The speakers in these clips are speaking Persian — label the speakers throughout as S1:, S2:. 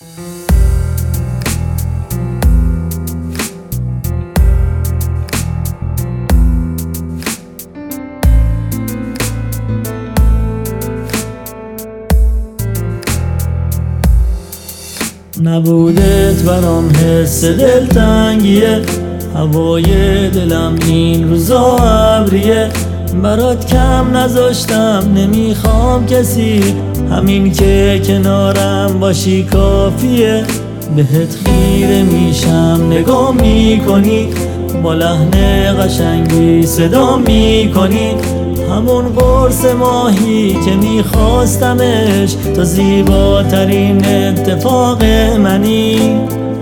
S1: نبودت برام حس دلتنگیه، هوای دلم این روزا ابریه. برات کم نذاشتم نمیخوام کسی، همین که کنارم باشی کافیه. بهت خیره میشم نگاه میکنی، با لحن قشنگی صدا میکنی. همون قرص ماهی که میخواستمش، تا زیباترین اتفاق منی.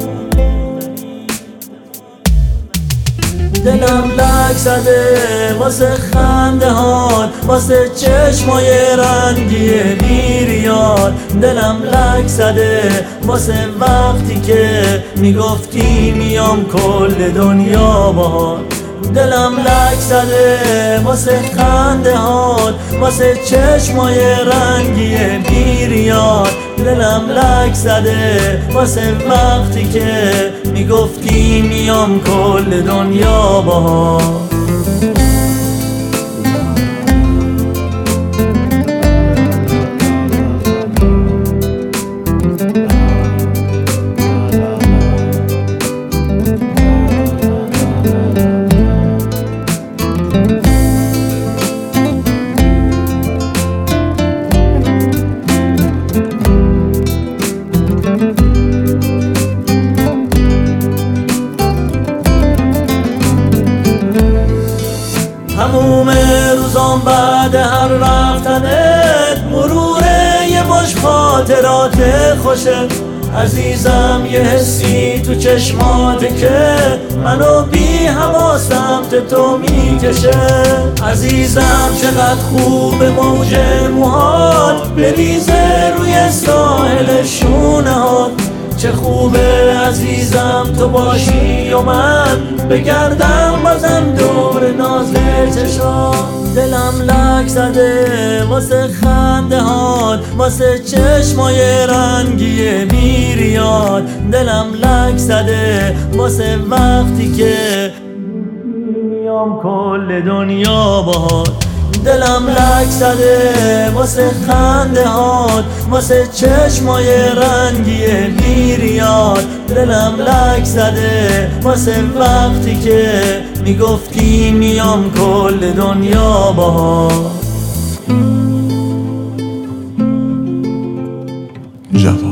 S1: دلم لک زده واسه خنده هات، واسه چشمای رنگی بیریاد. دلم لک زده واسه وقتی که میگفتی میام کل دنیا باهات. دلم لک زده واسه خنده هات، واسه چشمای رنگی بیریاد. دلم لک زده واسه وقتی که میگفتی میام کل دنیا باهات. تموم روزام بعد هر رفتنت، مرور یه مش خاطرات خوشه. عزیزم یه حسی تو چشماته که منو بی حواس سمت تو میکشه. عزیزم چقدر خوب موج موهات بریزه روی ساحل شونه هات. چه خوبه عزیزم تو باشی و من بگردم بازم دور ناز چشات. دلم لک زده واسه خنده هات، واسه چشمای رنگی بیریاد. دلم لک زده واسه وقتی که میام کل دنیا باهات. دلم لک زده واسه خنده هات، واسه چشمای رنگی بیریاد. دلم لک زده واسه وقتی که میگفتی میام کل دنیا باهات.